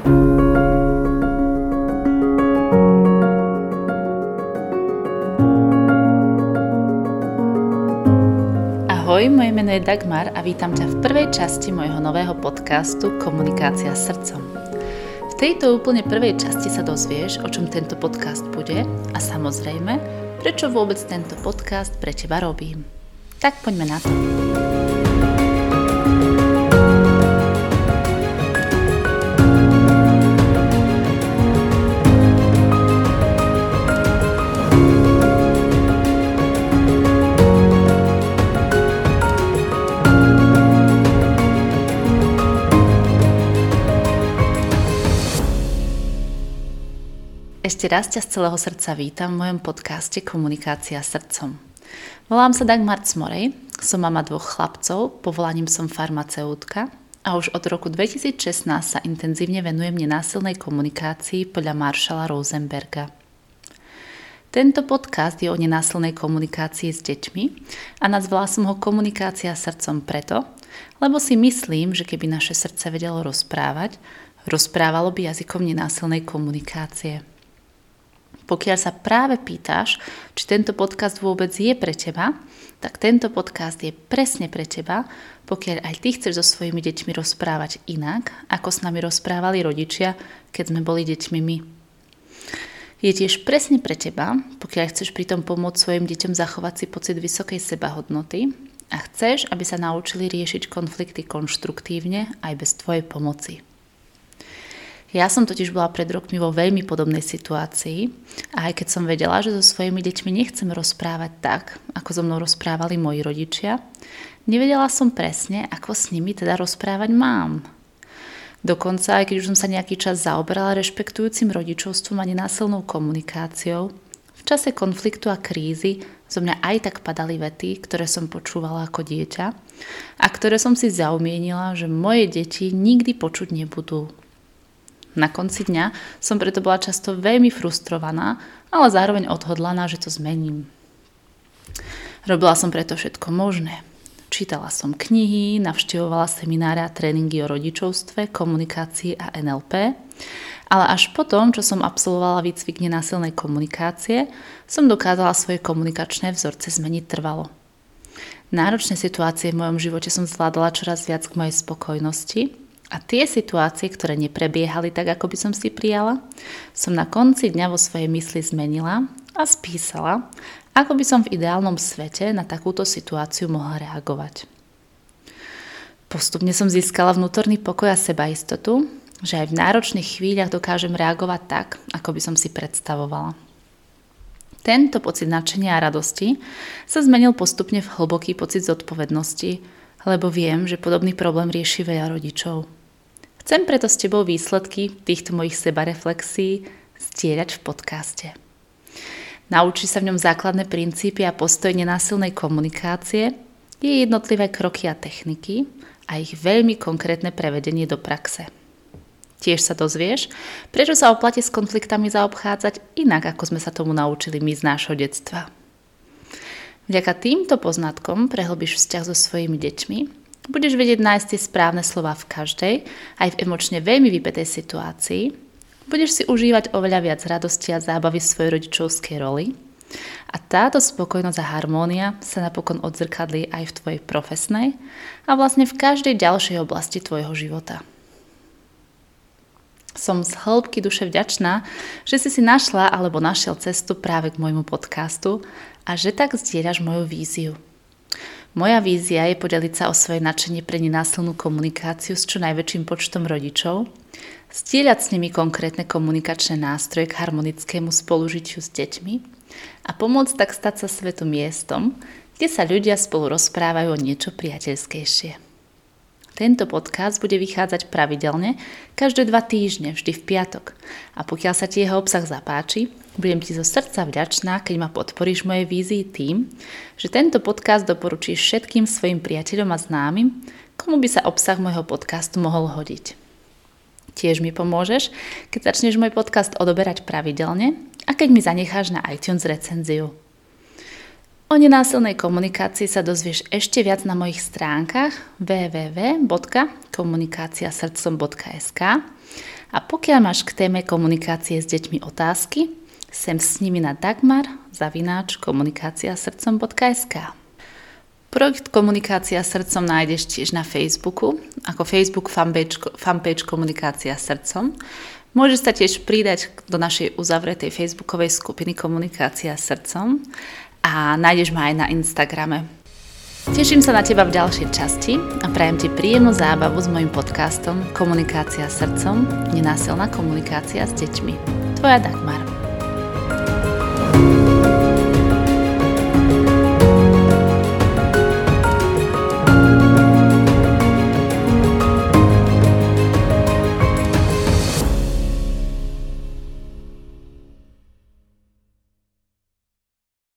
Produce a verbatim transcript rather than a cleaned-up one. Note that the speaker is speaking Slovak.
Ahoj, moje meno je Dagmar a vítam ťa v prvej časti môjho nového podcastu Komunikácia s srdcom. V tejto úplne prvej časti sa dozvieš, o čom tento podcast bude a samozrejme, prečo vôbec tento podcast pre teba robím. Tak poďme na to. Ešte raz ťa z celého srdca vítam v mojom podcaste Komunikácia s srdcom. Volám sa Dagmar Cmorej, som mama dvoch chlapcov, povolaním som farmaceutka a už od roku dvetisícšestnásť sa intenzívne venujem nenásilnej komunikácii podľa Marshalla Rosenberga. Tento podcast je o nenásilnej komunikácii s deťmi a nazvala som ho Komunikácia s srdcom preto, lebo si myslím, že keby naše srdce vedelo rozprávať, rozprávalo by jazykom nenásilnej komunikácie. Pokiaľ sa práve pýtaš, či tento podcast vôbec je pre teba, tak tento podcast je presne pre teba, pokiaľ aj ty chceš so svojimi deťmi rozprávať inak, ako s nami rozprávali rodičia, keď sme boli deťmi my. Je tiež presne pre teba, pokiaľ chceš pritom pomôcť svojim deťom zachovať si pocit vysokej sebahodnoty a chceš, aby sa naučili riešiť konflikty konštruktívne aj bez tvojej pomoci. Ja som totiž bola pred rokmi vo veľmi podobnej situácii a aj keď som vedela, že so svojimi deťmi nechcem rozprávať tak, ako so mnou rozprávali moji rodičia, nevedela som presne, ako s nimi teda rozprávať mám. Dokonca, aj keď už som sa nejaký čas zaoberala rešpektujúcim rodičovstvom a nenásilnou komunikáciou, v čase konfliktu a krízy zo mňa aj tak padali vety, ktoré som počúvala ako dieťa a ktoré som si zaumienila, že moje deti nikdy počuť nebudú. Na konci dňa som preto bola často veľmi frustrovaná, ale zároveň odhodlaná, že to zmením. Robila som preto všetko možné. Čítala som knihy, navštevovala semináre a tréningy o rodičovstve, komunikácii a en el pé, ale až potom, čo som absolvovala výcvik nenásilnej komunikácie, som dokázala svoje komunikačné vzorce zmeniť trvalo. Náročné situácie v mojom živote som zvládala čoraz viac k mojej spokojnosti, a tie situácie, ktoré neprebiehali tak, ako by som si prijala, som na konci dňa vo svojej mysli zmenila a spísala, ako by som v ideálnom svete na takúto situáciu mohla reagovať. Postupne som získala vnútorný pokoj a sebaistotu, že aj v náročných chvíľach dokážem reagovať tak, ako by som si predstavovala. Tento pocit nadšenia a radosti sa zmenil postupne v hlboký pocit zodpovednosti, lebo viem, že podobný problém rieši veľa rodičov. Chcem preto s tebou výsledky týchto mojich sebareflexií zdieľať v podcaste. Naučíš sa v ňom základné princípy a postoj nenásilnej komunikácie, jej jednotlivé kroky a techniky a ich veľmi konkrétne prevedenie do praxe. Tiež sa dozvieš, prečo sa oplatí s konfliktami zaobchádzať inak, ako sme sa tomu naučili my z nášho detstva. Vďaka týmto poznatkom prehlbíš vzťah so svojimi deťmi, budeš vedieť nájsť tie správne slová v každej, aj v emočne veľmi vypätej situácii, budeš si užívať oveľa viac radosti a zábavy v svojej rodičovskej roli a táto spokojnosť a harmónia sa napokon odzrkadlí aj v tvojej profesnej a vlastne v každej ďalšej oblasti tvojho života. Som z hĺbky duše vďačná, že si si našla alebo našiel cestu práve k môjmu podcastu a že tak zdieľaš moju víziu. Moja vízia je podeliť sa o svoje nadšenie pre nenásilnú komunikáciu s čo najväčším počtom rodičov, zdieľať s nimi konkrétne komunikačné nástroje k harmonickému spolužitiu s deťmi a pomôcť tak stať sa svetu miestom, kde sa ľudia spolu rozprávajú o niečo priateľskejšie. Tento podcast bude vychádzať pravidelne každé dva týždne, vždy v piatok. A pokiaľ sa ti jeho obsah zapáči, budem ti zo srdca vďačná, keď ma podporíš v mojej vízii tým, že tento podcast doporučíš všetkým svojim priateľom a známym, komu by sa obsah môjho podcastu mohol hodiť. Tiež mi pomôžeš, keď začneš môj podcast odoberať pravidelne a keď mi zanecháš na iTunes recenziu. O nenásilnej komunikácii sa dozvieš ešte viac na mojich stránkach w w w bodka komunikacia srdcom bodka es ka A pokiaľ máš k téme komunikácie s deťmi otázky, sem s nimi na dagmar zavináč komunikácia srdcom bodka es ká. Projekt Komunikácia srdcom nájdeš tiež na Facebooku, ako Facebook fanpage, fanpage Komunikácia srdcom. Môžeš sa tiež pridať do našej uzavretej facebookovej skupiny Komunikácia srdcom a nájdeš ma aj na Instagrame. Teším sa na teba v ďalšej časti a prajem ti príjemnú zábavu s mojím podcastom Komunikácia srdcom, nenásilná komunikácia s deťmi. Tvoja Dagmar.